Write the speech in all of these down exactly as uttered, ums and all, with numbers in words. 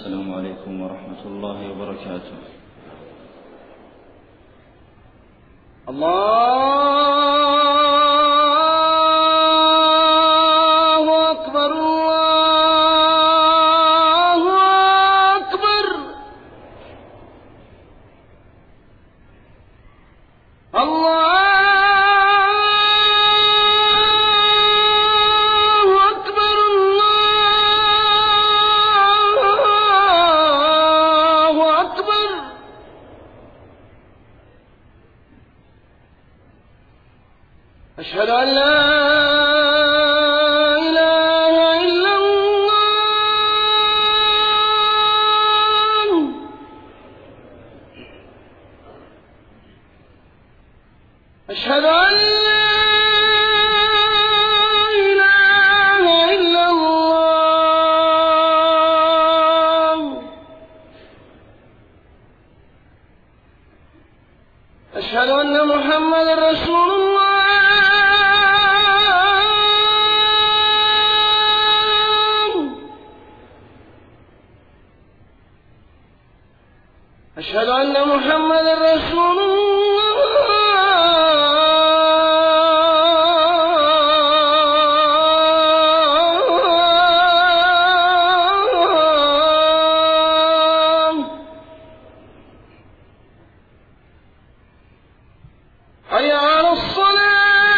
السلام عليكم ورحمة الله وبركاته. الله أكبر الله أكبر الله أشهد أن لا إله إلا الله أشهد أن لا إله إلا الله أشهد أن محمدا رسول الله أشهد أن محمدا رسول الله. حي على الصلاة.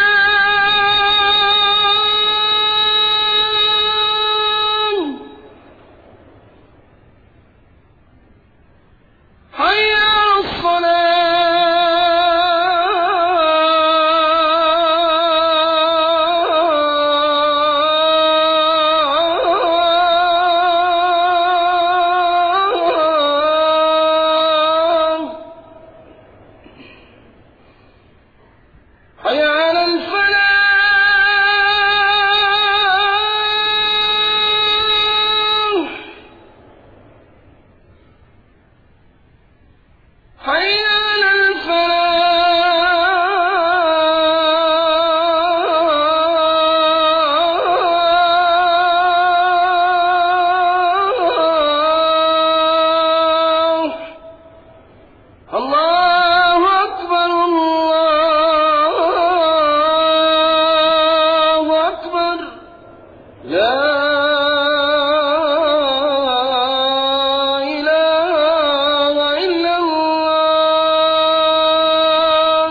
حي على الصلاة. حي على الفلاح. حي على الفلاح. الله أكبر الله أكبر. لا إله إلا الله.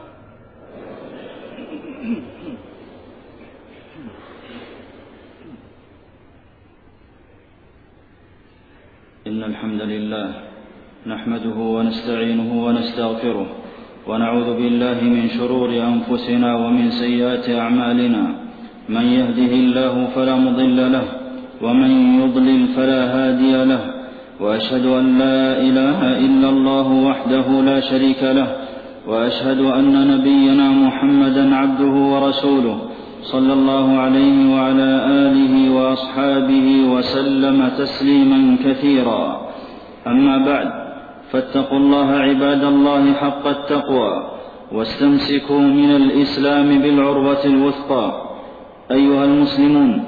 إن الحمد لله نحمده ونستعينه ونستغفره ونعوذ بالله من شرور أنفسنا ومن سيئات أعمالنا. من يهده الله فلا مضل له ومن يضلل فلا هادي له، وأشهد أن لا إله إلا الله وحده لا شريك له، وأشهد أن نبينا محمدا عبده ورسوله صلى الله عليه وعلى آله وأصحابه وسلم تسليما كثيرا. أما بعد، فاتقوا الله عباد الله حق التقوى، واستمسكوا من الإسلام بالعروة الوثقى. أيها المسلمون،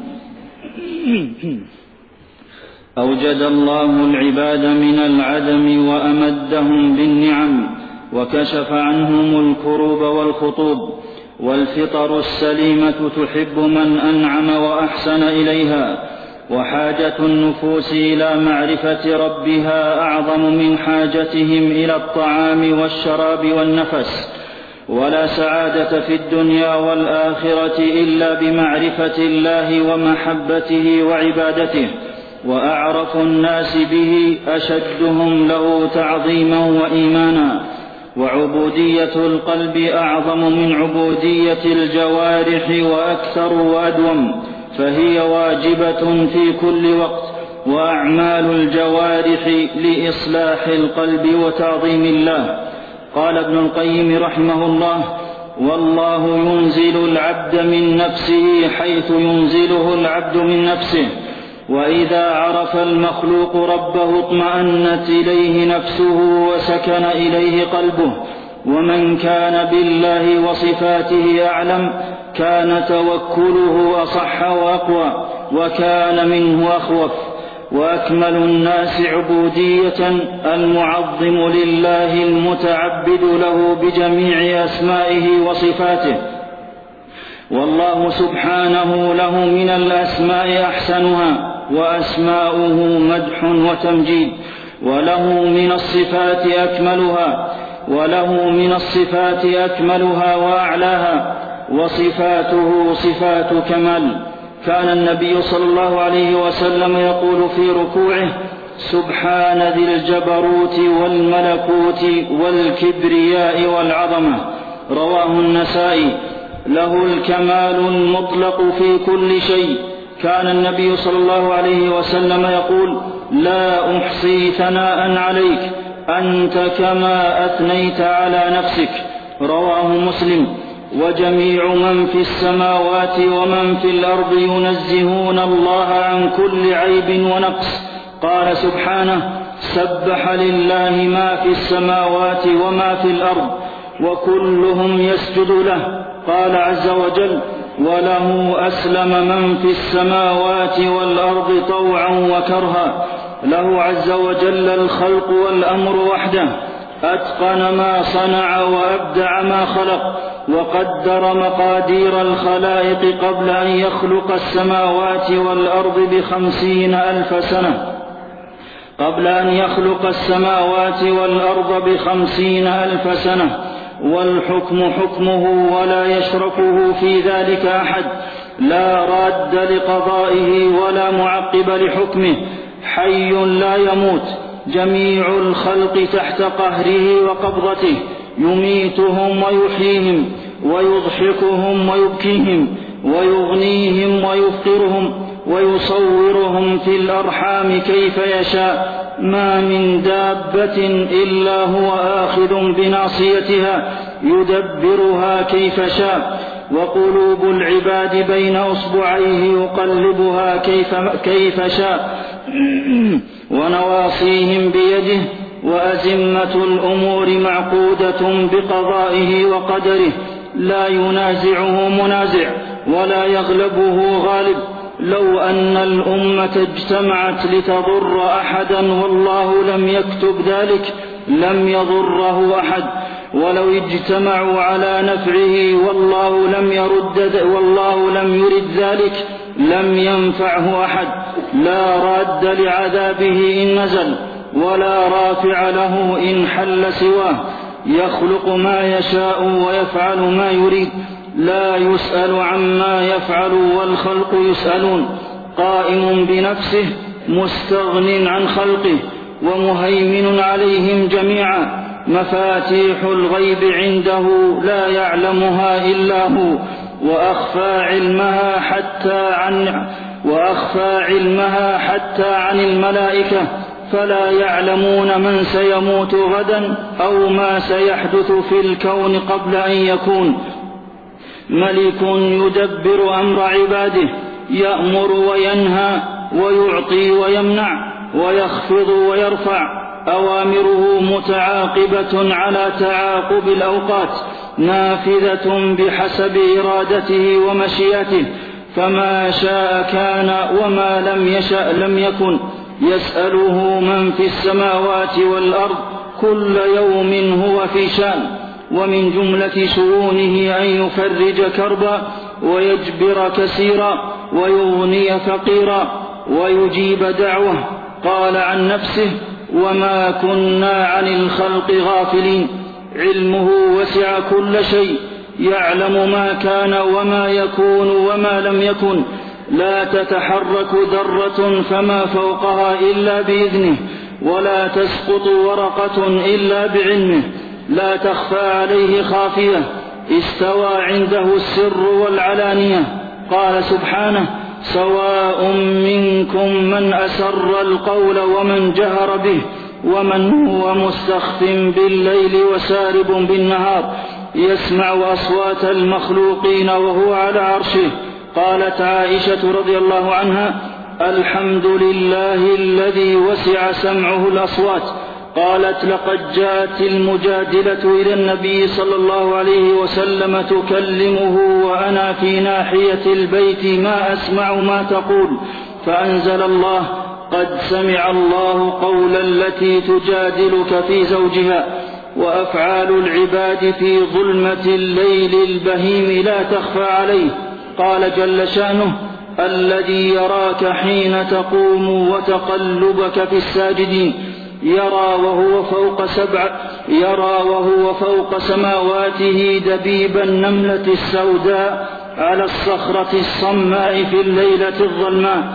أوجد الله العباد من العدم وأمدهم بالنعم، وكشف عنهم الكروب والخطوب، والفطر السليمة تحب من أنعم وأحسن إليها، وحاجة النفوس إلى معرفة ربها أعظم من حاجتهم إلى الطعام والشراب والنفس. ولا سعادة في الدنيا والآخرة إلا بمعرفة الله ومحبته وعبادته، وأعرف الناس به أشدهم له تعظيما وإيمانا. وعبودية القلب أعظم من عبودية الجوارح وأكثر وأدوم، فهي واجبة في كل وقت. وأعمال الجوارح لإصلاح القلب وتعظيم الله. قال ابن القيم رحمه الله: والله ينزل العبد من نفسه حيث ينزله العبد من نفسه، وإذا عرف المخلوق ربه اطمأنت إليه نفسه وسكن إليه قلبه. ومن كان بالله وصفاته أعلم كان توكله أصح وأقوى، وكان منه أخوف. وأكمل الناس عبودية المعظم لله المتعبد له بجميع أسمائه وصفاته. والله سبحانه له من الأسماء أحسنها، وأسماؤه مدح وتمجيد، وله من الصفات أكملها وله من الصفات أكملها وأعلاها، وصفاته صفات كمال. كان النبي صلى الله عليه وسلم يقول في ركوعه: سبحان ذي الجبروت والملكوت والكبرياء والعظمة. رواه النسائي. له الكمال المطلق في كل شيء. كان النبي صلى الله عليه وسلم يقول: لا أحصي ثناء عليك أنت كما أثنيت على نفسك. رواه مسلم. وجميع من في السماوات ومن في الأرض ينزهون الله عن كل عيب ونقص. قال سبحانه: سبح لله ما في السماوات وما في الأرض وكلهم يسجد له. قال عز وجل: وله أسلم من في السماوات والأرض طوعا وكرها. له عز وجل الخلق والأمر وحده، أتقن ما صنع وأبدع ما خلق، وقدر مقادير الخلائق قبل أن يخلق السماوات والأرض بخمسين ألف سنة قبل أن يخلق السماوات والأرض بخمسين ألف سنة والحكم حكمه ولا يشركه في ذلك أحد، لا راد لقضائه ولا معقب لحكمه، حي لا يموت، جميع الخلق تحت قهره وقبضته، يميتهم ويحييهم، ويضحكهم ويبكيهم، ويغنيهم ويفقرهم، ويصورهم في الأرحام كيف يشاء، ما من دابة إلا هو آخذ بناصيتها يدبرها كيف شاء، وقلوب العباد بين أصبعيه يقلبها كيف, كيف شاء، ونواصيهم بيده، وأزمة الأمور معقودة بقضائه وقدره، لا ينازعه منازع ولا يغلبه غالب. لو أن الأمة اجتمعت لتضر أحدا والله لم يكتب ذلك لم يضره أحد، ولو اجتمعوا على نفعه والله لم يرد والله لم يرد ذلك لم ينفعه أحد، لا راد لعذابه إن نزل ولا رافع له إن حل سواه، يخلق ما يشاء ويفعل ما يريد، لا يسأل عما يفعل والخلق يسألون، قائم بنفسه مستغن عن خلقه ومهيمن عليهم جميعا، مفاتيح الغيب عنده لا يعلمها إلا هو، وأخفى علمها حتى عن وأخفى علمها حتى عن الملائكة، فلا يعلمون من سيموت غدا أو ما سيحدث في الكون قبل أن يكون. ملك يدبر أمر عباده، يأمر وينهى ويعطي ويمنع ويخفض ويرفع، أوامره متعاقبة على تعاقب الأوقات، نافذة بحسب إرادته ومشيئته، فما شاء كان وما لم يشأ لم يكن. يسأله من في السماوات والأرض كل يوم هو في شأن، ومن جملة شؤونه أن يفرج كربا ويجبر كسيرا ويغني فقيرا ويجيب دعوة. قال عن نفسه: وما كنا عن الخلق غافلين. علمه وسع كل شيء، يعلم ما كان وما يكون وما لم يكن، لا تتحرك ذرة فما فوقها إلا بإذنه، ولا تسقط ورقة إلا بعلمه، لا تخفى عليه خافية، استوى عنده السر والعلانية. قال سبحانه: سواء منكم من أسر القول ومن جهر به ومن هو مستخف بالليل وسارب بالنهار، يسمع أصوات المخلوقين وهو على عرشه. قالت عائشة رضي الله عنها: الحمد لله الذي وسع سمعه الأصوات. قالت: لقد جاءت المجادلة إلى النبي صلى الله عليه وسلم تكلمه وأنا في ناحية البيت ما أسمع ما تقول، فأنزل الله: قد سمع الله قول التي تجادلك في زوجها وأفعال العباد في ظلمة الليل البهيم لا تخفى عليه. قال جل شأنه الذي يراك حين تقوم وتقلبك في الساجدين يرى وهو فوق سبع يرى وهو فوق سماواته دبيب النملة السوداء على الصخرة الصماء في الليلة الظلماء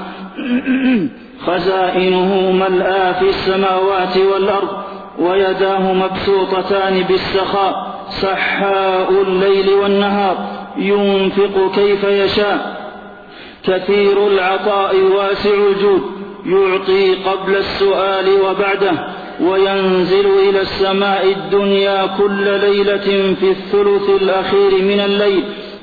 خزائنه ملآ في السماوات والأرض ويداه مبسوطتان بالسخاء سحاء الليل والنهار ينفق كيف يشاء كثير العطاء واسع الجود يعطي قبل السؤال وبعده وينزل إلى السماء الدنيا كل ليلة في الثلث الأخير من الليل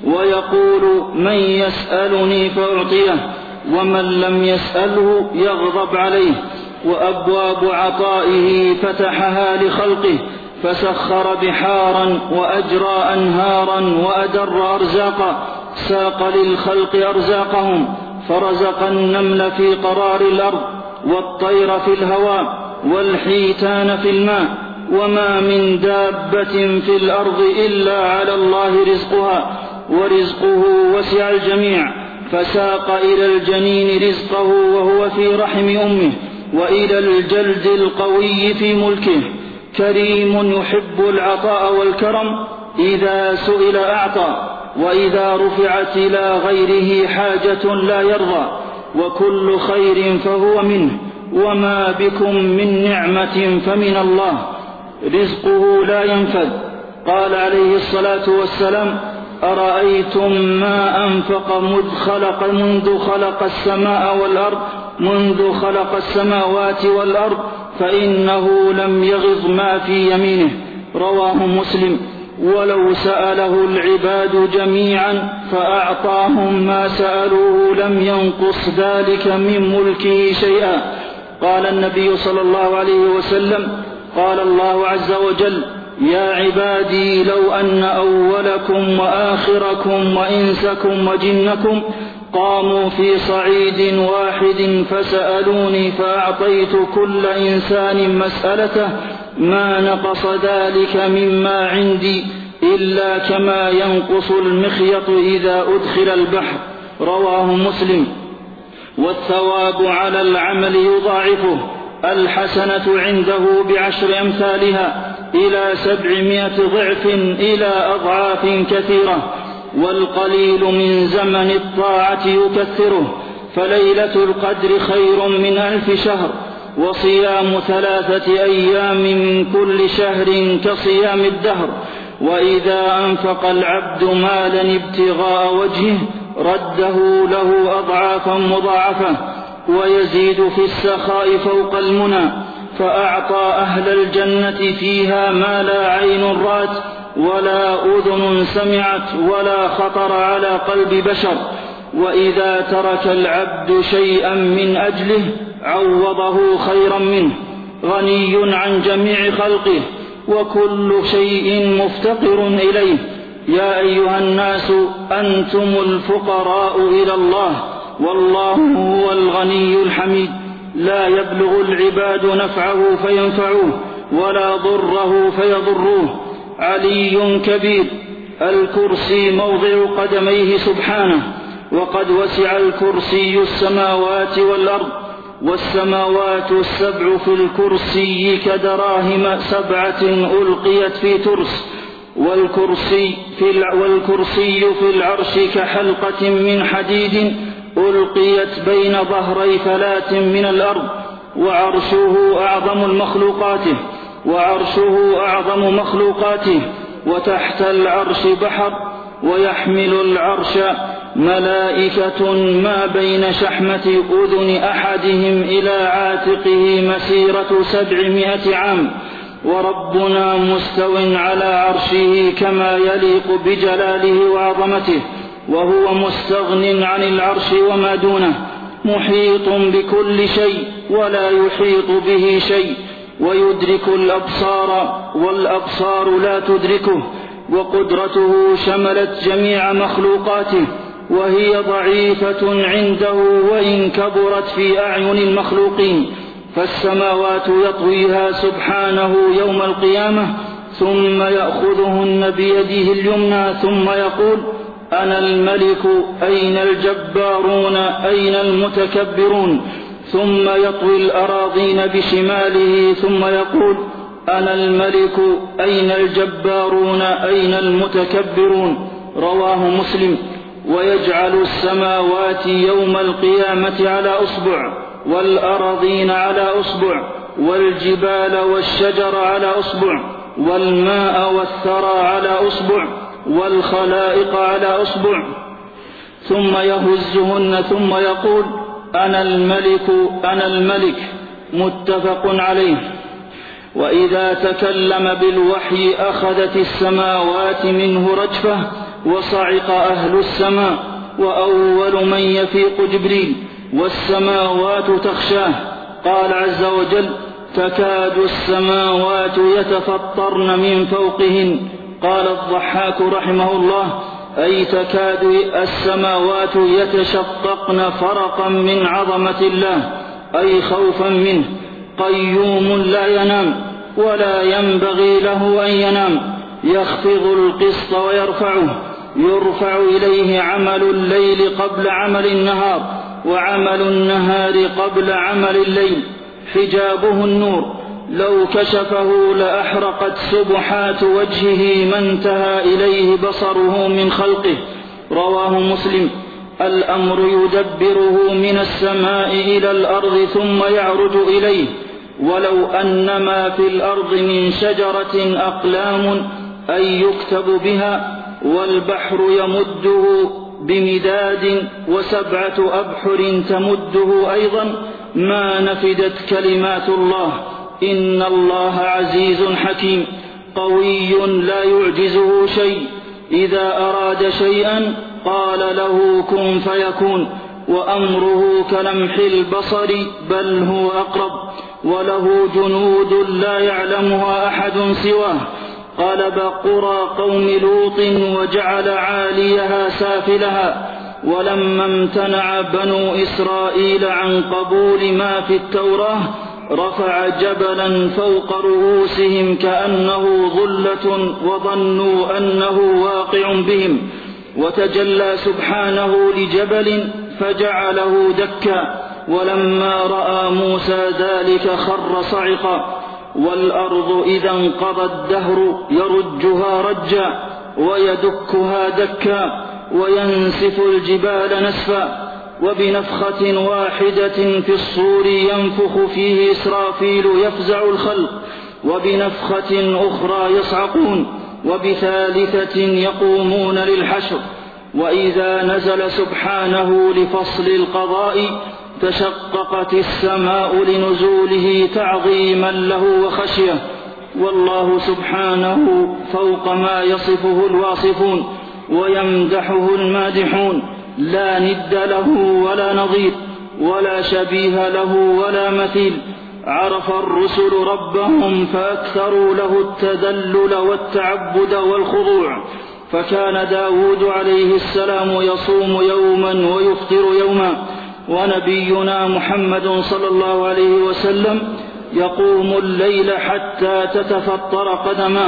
ويقول من يسألني فأعطيه ومن لم يسأله يغضب عليه. وأبواب عطائه فتحها لخلقه فسخر بحارا وأجرى أنهارا وأدر أرزاقا ساق للخلق أرزاقهم فرزق النمل في قرار الأرض والطير في الهواء والحيتان في الماء وما من دابة في الأرض إلا على الله رزقها ورزقه وسع الجميع فساق إلى الجنين رزقه وهو في رحم أمه وإلى الجلد القوي في ملكه. كريم يحب العطاء والكرم إذا سئل أعطى وإذا رفعت إلى غيره حاجة لا يرضى وكل خير فهو منه وما بكم من نعمة فمن الله رزقه لا ينفذ. قال عليه الصلاة والسلام أرأيتم ما أنفق منذ خلق, منذ خلق السماء والأرض منذ خلق السماوات والأرض فإنه لم يغض ما في يمينه. رواه مسلم. ولو سأله العباد جميعا فأعطاهم ما سألوه لم ينقص ذلك من ملكه شيئا. قال النبي صلى الله عليه وسلم قال الله عز وجل يا عبادي لو أن أولكم وآخركم وإنسكم وجنكم قاموا في صعيد واحد فسألوني فأعطيت كل إنسان مسألته ما نقص ذلك مما عندي إلا كما ينقص المخيط إذا أدخل البحر. رواه مسلم. والثواب على العمل يضاعفه الحسنة عنده بعشر أمثالها إلى سبعمائة ضعف إلى أضعاف كثيرة والقليل من زمن الطاعة يكثره. فليلة القدر خير من ألف شهر وصيام ثلاثة أيام من كل شهر كصيام الدهر. وإذا أنفق العبد مالا ابتغاء وجهه رده له أضعافا مضاعفة ويزيد في السخاء فوق المنى فأعطى أهل الجنة فيها ما لا عين رأت ولا أذن سمعت ولا خطر على قلب بشر. وإذا ترك العبد شيئا من أجله عوضه خيرا منه غني عن جميع خلقه وكل شيء مفتقر إليه. يا أيها الناس أنتم الفقراء إلى الله والله هو الغني الحميد لا يبلغ العباد نفعه فينفعوه ولا ضره فيضروه. علي كبير الكرسي موضع قدميه سبحانه وقد وسع الكرسي السماوات والأرض والسماوات السبع في الكرسي كدراهم سبعة ألقيت في ترس والكرسي في, والكرسي في العرش كحلقة من حديد ألقيت بين ظهري فلاة من الأرض وعرشه أعظم المخلوقاته وعرشه أعظم مخلوقاته وتحت العرش بحر ويحمل العرش ملائكة ما بين شحمة أذن أحدهم إلى عاتقه مسيرة سبعمائة عام وربنا مستو على عرشه كما يليق بجلاله وعظمته وهو مستغن عن العرش وما دونه محيط بكل شيء ولا يحيط به شيء ويدرك الأبصار والأبصار لا تدركه وقدرته شملت جميع مخلوقاته وهي ضعيفة عنده وإن كبرت في أعين المخلوقين، فالسماوات يطويها سبحانه يوم القيامة ثم يأخذهن بيده اليمنى ثم يقول: أنا الملك أين الجبارون أين المتكبرون؟ ثم يطوي الأراضين بشماله ثم يقول: أنا الملك أين الجبارون أين المتكبرون؟ رواه مسلم. ويجعل السماوات يوم القيامة على أصبع، والأراضين على أصبع، والجبال والشجر على أصبع، والماء والثرى على أصبع، والخلائق على أصبع، ثم يهزهن ثم يقول: أنا الملك أنا الملك. متفق عليه. وإذا تكلم بالوحي أخذت السماوات منه رجفة وصعق أهل السماء، وأول من يفيق جبريل والسماوات تخشاه. قال عز وجل: تكاد السماوات يتفطرن من فوقهن. قال الضحاك رحمه الله: أي تكاد السماوات يتشققن فرقا من عظمة الله، أي خوفا منه. قيوم لا ينام ولا ينبغي له أن ينام، يخفض القسط ويرفعه، يرفع إليه عمل الليل قبل عمل النهار، وعمل النهار قبل عمل الليل. حجابه النور، لو كشفه لأحرقت سبحات وجهه ما انتهى إليه بصره من خلقه. رواه مسلم. الأمر يدبره من السماء إلى الأرض ثم يعرج إليه. ولو أن ما في الأرض من شجرة أقلام أي يكتب بها، والبحر يمده بمداد، وسبعة أبحر تمده أيضا، ما نفدت كلمات الله. إن الله عزيز حكيم قوي لا يعجزه شيء، إذا أراد شيئا قال له كن فيكون، وأمره كلمح البصر بل هو أقرب، وله جنود لا يعلمها أحد سواه. قلب قرى قوم لوط وجعل عاليها سافلها. ولما امتنع بنو إسرائيل عن قبول ما في التوراة رفع جبلا فوق رؤوسهم كأنه ظلة وظنوا أنه واقع بهم، وتجلى سبحانه لجبل فجعله دكا، ولما رأى موسى ذلك خر صعقا. والأرض إذا انقضى الدهر يرجها رجا ويدكها دكا وينسف الجبال نسفا. وبنفخة واحدة في الصور ينفخ فيه إسرافيل يفزع الخلق، وبنفخة أخرى يصعقون، وبثالثة يقومون للحشر. وإذا نزل سبحانه لفصل القضاء تشققت السماء لنزوله تعظيما له وخشية. والله سبحانه فوق ما يصفه الواصفون ويمدحه المادحون، لا ند له ولا نظير ولا شبيه له ولا مثيل. عرف الرسل ربهم فأكثروا له التذلل والتعبد والخضوع، فكان داود عليه السلام يصوم يوما ويفطر يوما، ونبينا محمد صلى الله عليه وسلم يقوم الليل حتى تتفطر قدماه،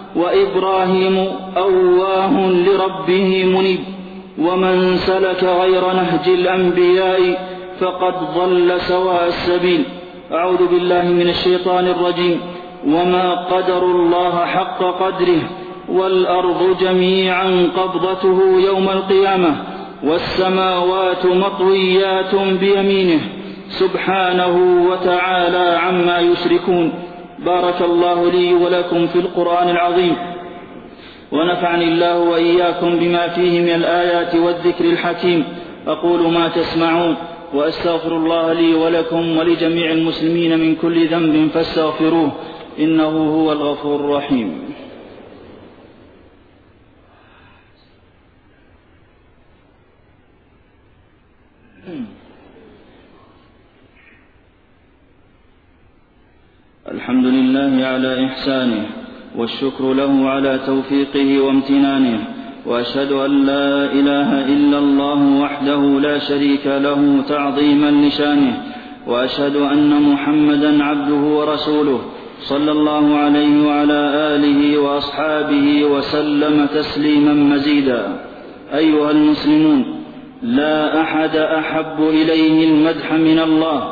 وإبراهيم أواه لربه منيب. ومن سلك غير نهج الأنبياء فقد ضل سواء السبيل. أعوذ بالله من الشيطان الرجيم. وما قدروا الله حق قدره، والأرض جميعا قبضته يوم القيامة، والسماوات مطويات بيمينه سبحانه وتعالى عما يشركون. بارك الله لي ولكم في القرآن العظيم، ونفعني الله وإياكم بما فيه من الآيات والذكر الحكيم. أقول ما تسمعون، وأستغفر الله لي ولكم ولجميع المسلمين من كل ذنب فاستغفروه، إنه هو الغفور الرحيم. الحمد لله على إحسانه، والشكر له على توفيقه وامتنانه، وأشهد أن لا إله إلا الله وحده لا شريك له تعظيما لشانه، وأشهد أن محمدا عبده ورسوله صلى الله عليه وعلى آله وأصحابه وسلم تسليما مزيدا. أيها المسلمون، لا أحد أحب إليه المدح من الله،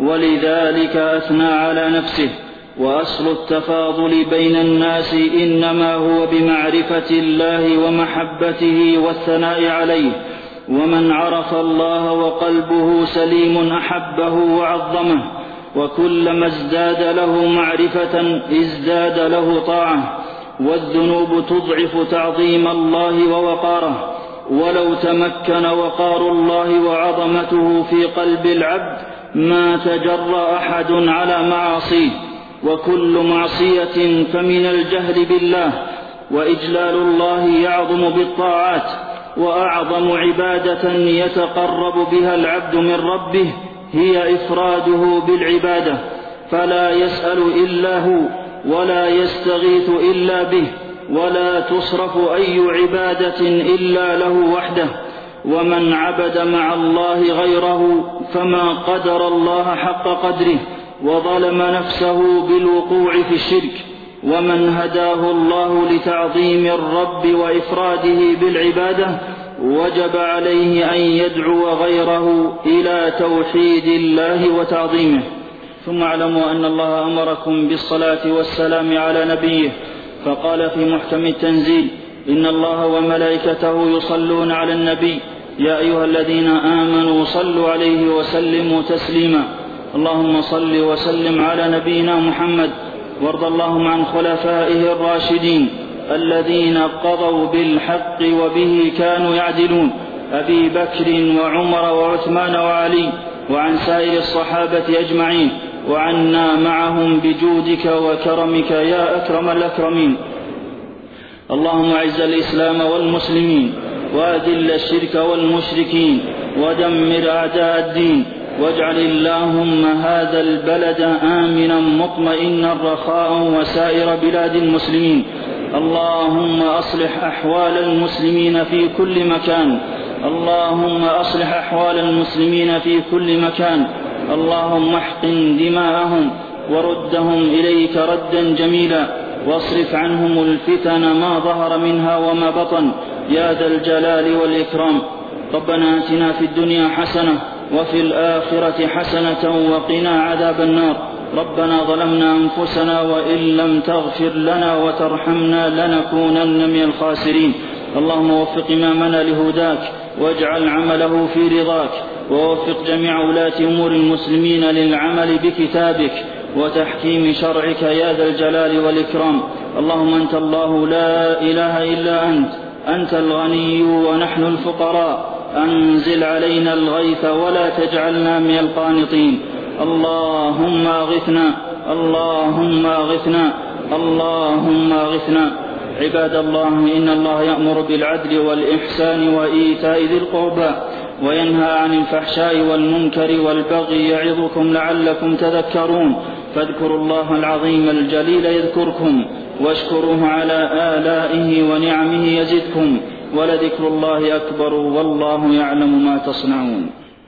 ولذلك أثنى على نفسه. وأصل التفاضل بين الناس إنما هو بمعرفة الله ومحبته والثناء عليه، ومن عرف الله وقلبه سليم أحبه وعظمه، وكلما ازداد له معرفة ازداد له طاعة. والذنوب تضعف تعظيم الله ووقاره، ولو تمكن وقار الله وعظمته في قلب العبد ما تجرأ أحد على معاصيه، وكل معصية فمن الجهل بالله. وإجلال الله يعظم بالطاعات، وأعظم عبادة يتقرب بها العبد من ربه هي إفراده بالعبادة، فلا يسأل إلا هو، ولا يستغيث إلا به، ولا تصرف أي عبادة إلا له وحده. ومن عبد مع الله غيره فما قدر الله حق قدره، وظلم نفسه بالوقوع في الشرك. ومن هداه الله لتعظيم الرب وإفراده بالعبادة وجب عليه أن يدعو غيره إلى توحيد الله وتعظيمه. ثم اعلموا أن الله أمركم بالصلاة والسلام على نبيه، فقال في محكم التنزيل: إن الله وملائكته يصلون على النبي يا أيها الذين آمنوا صلوا عليه وسلموا تسليما. اللهم صل وسلم على نبينا محمد، وارض اللهم عن خلفائه الراشدين الذين قضوا بالحق وبه كانوا يعدلون، أبي بكر وعمر وعثمان وعلي، وعن سائر الصحابة أجمعين، وعنا معهم بجودك وكرمك يا أكرم الأكرمين. اللهم أعز الإسلام والمسلمين، وأذل الشرك والمشركين، ودمر أعداء الدين، واجعل اللهم هذا البلد آمنا مطمئنا رخاء وسائر بلاد المسلمين. اللهم أصلح أحوال المسلمين في كل مكان، اللهم أصلح أحوال المسلمين في كل مكان. اللهم احقن دماءهم وردهم إليك ردا جميلا، واصرف عنهم الفتن ما ظهر منها وما بطن يا ذا الجلال والإكرام. ربنا آتنا في الدنيا حسنة وفي الآخرة حسنة وقنا عذاب النار. ربنا ظلمنا أنفسنا وإن لم تغفر لنا وترحمنا لنكونن من الخاسرين. اللهم وفق إمامنا لهداك، واجعل عمله في رضاك، ووفق جميع ولاة أمور المسلمين للعمل بكتابك وتحكيم شرعك يا ذا الجلال والإكرام. اللهم أنت الله لا إله إلا أنت، أنت الغني ونحن الفقراء، أنزل علينا الغيث ولا تجعلنا من القانطين. اللهم أغثنا، اللهم أغثنا، اللهم أغثنا. عباد الله، إن الله يأمر بالعدل والإحسان وإيتاء ذي القربى، وينهى عن الفحشاء والمنكر والبغي، يعظكم لعلكم تذكرون. فاذكروا الله العظيم الجليل يذكركم، واشكروه على آلائه ونعمه يزدكم، ولذكر الله أكبر، والله يعلم ما تصنعون.